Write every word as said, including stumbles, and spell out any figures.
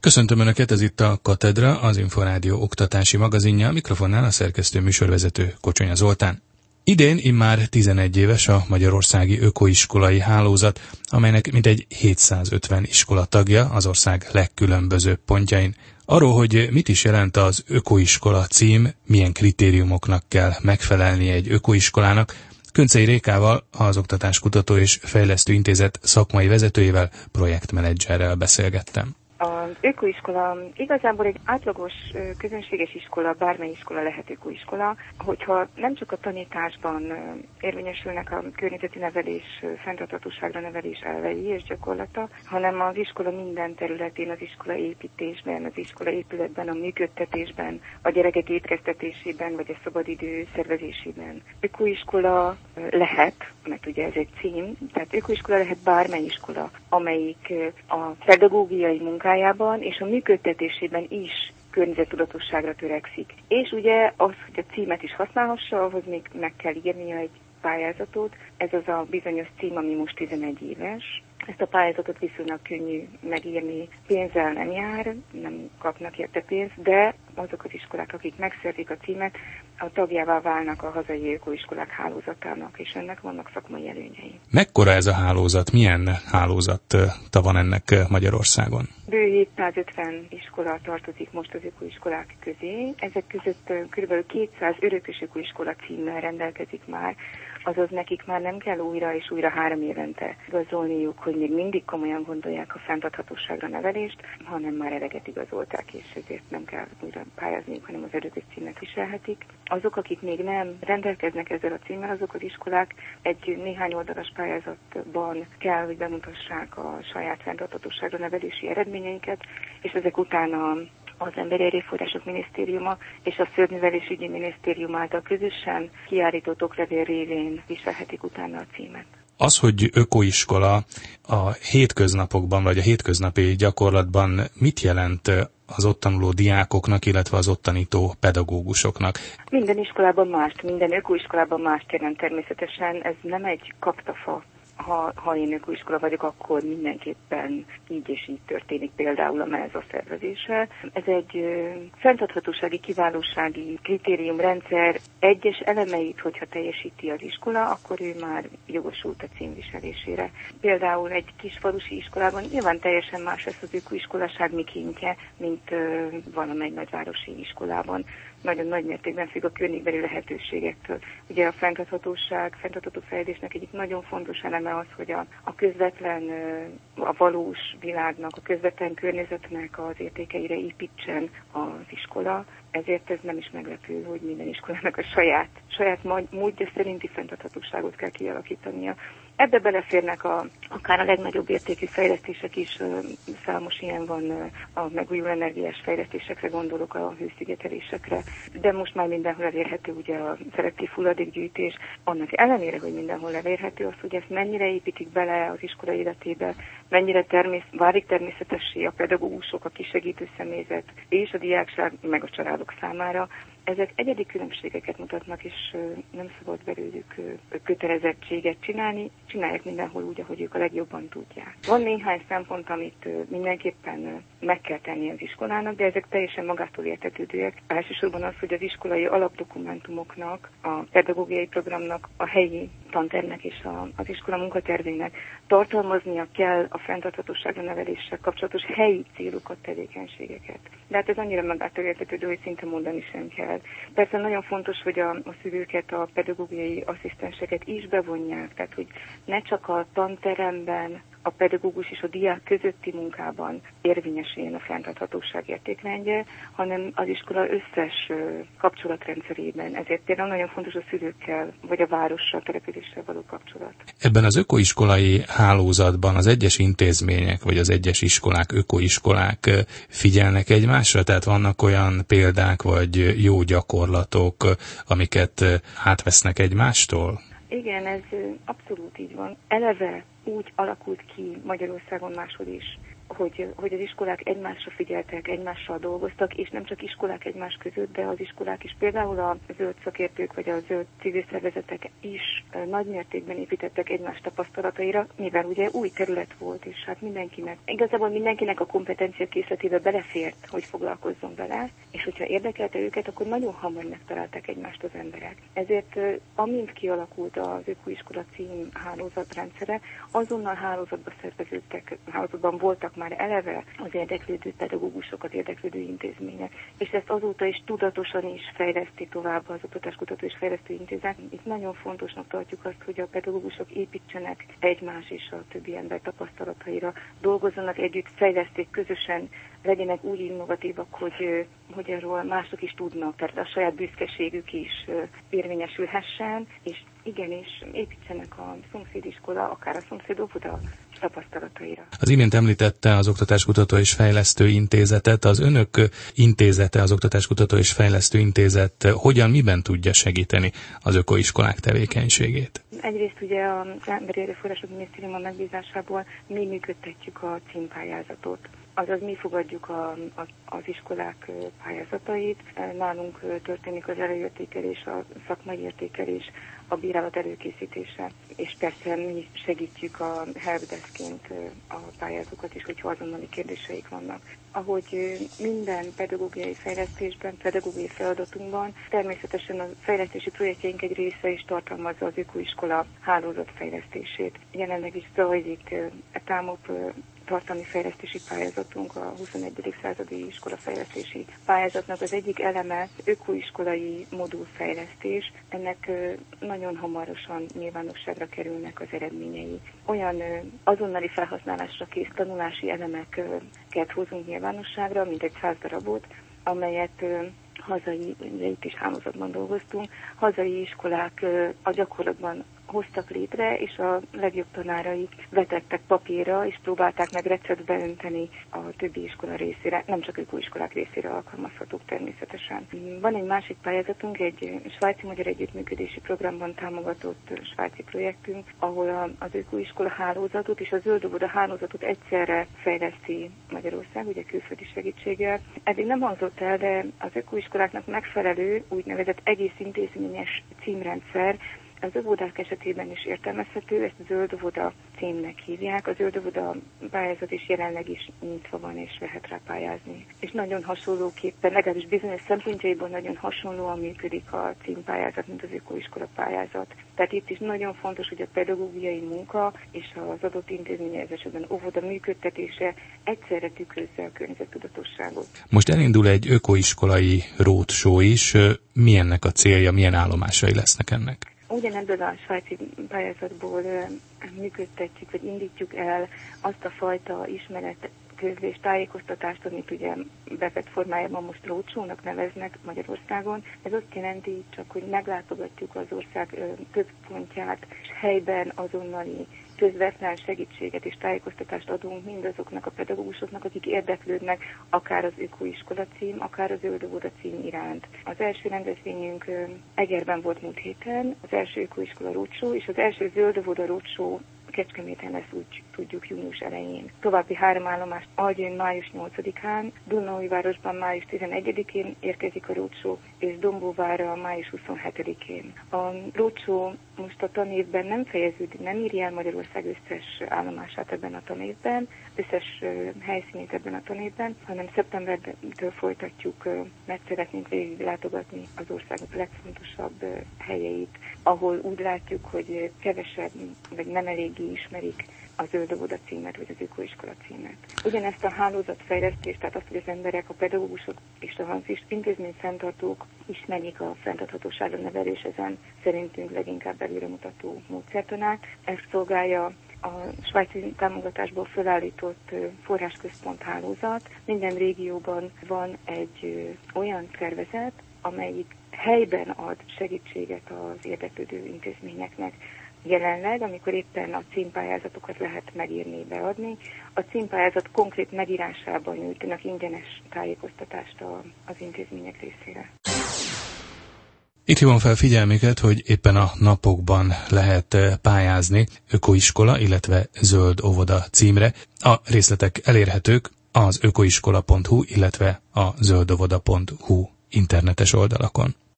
Köszöntöm Önöket, ez itt a Katedra, az Inforádió oktatási magazinja, a mikrofonnál a szerkesztő műsorvezető Kocsonya Zoltán. Idén immár tizenegy éves a Magyarországi Ökoiskolai Hálózat, amelynek mintegy hétszázötven iskola tagja az ország legkülönbözőbb pontjain. Arról, hogy mit is jelent az ökoiskola cím, milyen kritériumoknak kell megfelelnie egy ökoiskolának, Küncei Rékával, az Oktatáskutató és Fejlesztő Intézet szakmai vezetőjével, projektmenedzserrel beszélgettem. Az ökoiskola igazából egy átlagos közönséges iskola, bármely iskola lehet ökoiskola, hogyha nem csak a tanításban érvényesülnek a környezeti nevelés, fenntarthatóságra nevelés elvei és gyakorlata, hanem az iskola minden területén, az iskola építésben, az iskola épületben, a működtetésben, a gyerekek étkeztetésében, vagy a szabadidő szervezésében. Ökoiskola lehet, mert ugye ez egy cím, tehát ökoiskola lehet bármely iskola, amelyik a pedagógiai munkájában és a működtetésében is környezettudatosságra törekszik. És ugye az, hogy a címet is használhassa, ahhoz még meg kell írnia egy pályázatot. Ez az a bizonyos cím, ami most tizenegy éves. Ezt a pályázatot viszonylag könnyű megírni, pénzzel nem jár, nem kapnak érte pénzt, de azok az iskolák, akik megszerzik a címet, a tagjává válnak a hazai ökoiskolák hálózatának, és ennek vannak szakmai előnyei. Mekkora ez a hálózat? Milyen hálózata van ennek Magyarországon? Bő hétszázötven iskola tartozik most az ökoiskolák közé. Ezek között kb. kétszáz örökös ökoiskola címmel rendelkezik már, azaz nekik már nem kell újra és újra három évente igazolniuk, hogy még mindig komolyan gondolják a fenntarthatóságra nevelést, hanem már eleget igazolták, és ezért nem kell újra pályázniuk, hanem az örökös címet viselhetik. Azok, akik még nem rendelkeznek ezzel a címmel, azok az iskolák egy néhány oldalas pályázatban kell, hogy bemutassák a saját fenntarthatóságra nevelési eredményeiket, és ezek utána az Emberi Erőforrások Minisztériuma és a Földművelésügyi Minisztérium által közösen kiállított oklevél révén viselhetik utána a címet. Az, hogy ökoiskola a hétköznapokban, vagy a hétköznapi gyakorlatban mit jelent az ott tanuló diákoknak, illetve az ott tanító pedagógusoknak? Minden iskolában mást, minden ökoiskolában mást jelent természetesen. Ez nem egy kaptafa. Ha, ha én ökoiskola vagyok, akkor mindenképpen így és így történik például a MELZA szervezése. Ez egy ö, fenntarthatósági, kiválósági kritériumrendszer. Egyes elemeit, hogyha teljesíti az iskola, akkor ő már jogosult a címviselésére. Például egy kisfalusi iskolában nyilván teljesen más lesz az ökoiskolaság mikéntje, mint ö, valamely nagyvárosi iskolában. Nagyon nagy mértékben függ a környékbeli lehetőségektől. Ugye a fenntarthatóság, fenntartható fejlődésnek egyik nagyon fontos eleme az, hogy a, a közvetlen, a valós világnak, a közvetlen környezetnek az értékeire építsen az iskola. Ezért ez nem is meglepő, hogy minden iskolának a saját, saját módja szerinti fenntarthatóságot kell kialakítania. Ebbe beleférnek a, akár a legnagyobb értékű fejlesztések is, számos ilyen van, a megújuló energiás fejlesztésekre gondolok, a hőszigetelésekre, de most már mindenhol elérhető ugye a szelektív hulladékgyűjtés. Annak ellenére, hogy mindenhol elérhető az, hogy ezt mennyire építik bele az iskola életébe, mennyire termész, válik természetessé a pedagógusok, a kisegítő személyzet és a diákság meg a családok számára. Ezek egyedi különbségeket mutatnak, és nem szabad belőlük kötelezettséget csinálni, csinálják mindenhol úgy, ahogy ők a legjobban tudják. Van néhány szempont, amit mindenképpen meg kell tenni az iskolának, de ezek teljesen magától értetődőek. Elsősorban az, hogy az iskolai alapdokumentumoknak, a pedagógiai programnak, a helyi tantervnek és az iskola munkatervének tartalmaznia kell a fenntarthatóságra neveléssel kapcsolatos helyi célokat, tevékenységeket. De hát ez annyira magától értetődő, hogy szinte mondani sem kell. Persze nagyon fontos, hogy a, a szülőket, a pedagógiai asszisztenseket is bevonják, tehát hogy ne csak a tanteremben a pedagógus és a diák közötti munkában érvényesüljön a fenntarthatóság értékrendje, hanem az iskola összes kapcsolatrendszerében. Ezért például nagyon fontos a szülőkkel, vagy a várossal, településsel való kapcsolat. Ebben az ökoiskolai hálózatban az egyes intézmények, vagy az egyes iskolák, ökoiskolák figyelnek egymásra? Tehát vannak olyan példák, vagy jó gyakorlatok, amiket átvesznek egymástól? Igen, ez abszolút így van. Eleve úgy alakult ki Magyarországon máshol is hogy, hogy az iskolák egymásra figyeltek, egymással dolgoztak, és nem csak iskolák egymás között, de az iskolák is, például a zöld szakértők vagy a zöld civil szervezetek is nagy mértékben építettek egymás tapasztalataira, mivel ugye új terület volt, és hát mindenkinek, igazából mindenkinek a kompetencia készletébe belefért, hogy foglalkozzon vele, és hogyha érdekelte őket, akkor nagyon hamar megtalálták egymást az emberek. Ezért amint kialakult az Ökoiskola cím hálózatrendszere, azonnal hálózatba szerveződtek, hálózatban voltak már eleve az érdeklődő pedagógusok, az érdeklődő intézmények, és ezt azóta is tudatosan is fejleszti tovább az Oktatáskutató és Fejlesztő Intézet. Itt nagyon fontosnak tartjuk azt, hogy a pedagógusok építsenek egymás és a többi ember tapasztalataira, dolgozzanak együtt, fejleszték közösen, legyenek úgy innovatívak, hogy, hogy erről mások is tudnak, tehát a saját büszkeségük is érvényesülhessen, és igenis építsenek a szomszédiskola, akár a szomszéd óvoda tapasztalataira. Az imént említette az Oktatáskutató és Fejlesztő Intézetet. Az önök intézete, az Oktatáskutató és Fejlesztő Intézet hogyan, miben tudja segíteni az ökoiskolák tevékenységét? Egyrészt ugye az Emberi Erőforrások Minisztériuma megbízásából mi működtetjük a címpályázatot. Azaz mi fogadjuk a, a, az iskolák pályázatait, nálunk történik az előértékelés, a szakmai értékelés, a bírálat előkészítése, és persze mi segítjük a helpdeskként a pályázókat is, hogyha azonnali kérdéseik vannak. Ahogy minden pedagógiai fejlesztésben, pedagógiai feladatunkban, természetesen a fejlesztési projektjeink egy része is tartalmazza az ökoiskola hálózat fejlesztését. Jelenleg is zajlik a támop tartalmi fejlesztési pályázatunk, a huszonegyedik századi iskolafejlesztési pályázatnak az egyik eleme ökoiskolai modulfejlesztés. Ennek nagyon hamarosan nyilvánosságra kerülnek az eredményei. Olyan azonnali felhasználásra kész tanulási elemeket hozunk nyilvánosságra, mint egy száz darabot, amelyet hazai, ugye itt is hálózatban dolgoztunk, hazai iskolák a gyakorlatban hoztak létre, és a legjobb tanárai vetettek papírra, és próbálták meg receptbe önteni a többi iskola részére, nem csak ökoiskolák részére alkalmazhatók természetesen. Van egy másik pályázatunk, egy svájci-magyar együttműködési programban támogatott svájci projektünk, ahol az ökoiskola hálózatot és a zöld óvoda hálózatot egyszerre fejleszti Magyarország, ugye külföldi segítséggel. Eddig nem hangzott el, de az ökoiskoláknak megfelelő úgynevezett egész intézményes címrendszer az óvodák esetében is értelmezhető, ezt a zöld óvoda címnek hívják. A zöld óvoda pályázat is jelenleg is nyitva van, és lehet rá pályázni. És nagyon hasonlóképpen, legalábbis bizonyos szempontjaiból nagyon hasonlóan működik a címpályázat, mint az ökoiskola pályázat. Tehát itt is nagyon fontos, hogy a pedagógiai munka és az adott intézmény, ez esetben óvoda működtetése egyszerre tükrözze a környezettudatosságot. Most elindul egy ökoiskolai roadshow is. Mi ennek a célja, milyen állomásai lesznek ennek? Ugyanebből a svájci pályázatból működtetjük, vagy indítjuk el azt a fajta ismeret közlés, tájékoztatást, amit ugye bevett formájában most roadshow-nak neveznek Magyarországon. Ez azt jelenti csak, hogy meglátogatjuk az ország több pontját, és helyben azonnali közvetlen segítséget és tájékoztatást adunk mindazoknak a pedagógusoknak, akik érdeklődnek akár az ökoiskola cím, akár az zöld óvoda cím iránt. Az első rendezvényünk Egerben volt múlt héten, az első ökoiskola roadshow, és az első zöld óvoda roadshow Kecskeméten lesz, úgy tudjuk, június elején. További három állomást Agyön május nyolcadikán, Dunaújvárosban május tizenegyedikén érkezik a roadshow, és Dombóvárra május huszonhetedikén. A roadshow most a tanévben nem fejeződik, nem írja el Magyarország összes állomását ebben a tanévben, összes helyszínét ebben a tanévben, hanem szeptembertől folytatjuk, mert szeretnénk végiglátogatni az ország legfontosabb helyeit, ahol úgy látjuk, hogy kevesebb, vagy nem eléggé ismerik a zöld óvoda címet, vagy az ökoiskola címet. Ugyanezt a hálózatfejlesztést, tehát azt, hogy az emberek, a pedagógusok és az intézmény fenntartók ismerik a fenntarthatóságra nevelés ezen szerintünk leginkább előremutató módszertanát. Ezt szolgálja a svájci támogatásból felállított forrásközpont hálózat. Minden régióban van egy olyan szervezet, amelyik helyben ad segítséget az érdeklődő intézményeknek. Jelenleg, amikor éppen a címpályázatokat lehet megírni, beadni, a címpályázat konkrét megírásában nyújtanak ingyenes tájékoztatást az intézmények részére. Itt hívom fel figyelmüket, hogy éppen a napokban lehet pályázni ökoiskola, illetve zöld óvoda címre. A részletek elérhetők az ökoiskola pont hu, illetve a zöldovoda pont hu internetes oldalakon.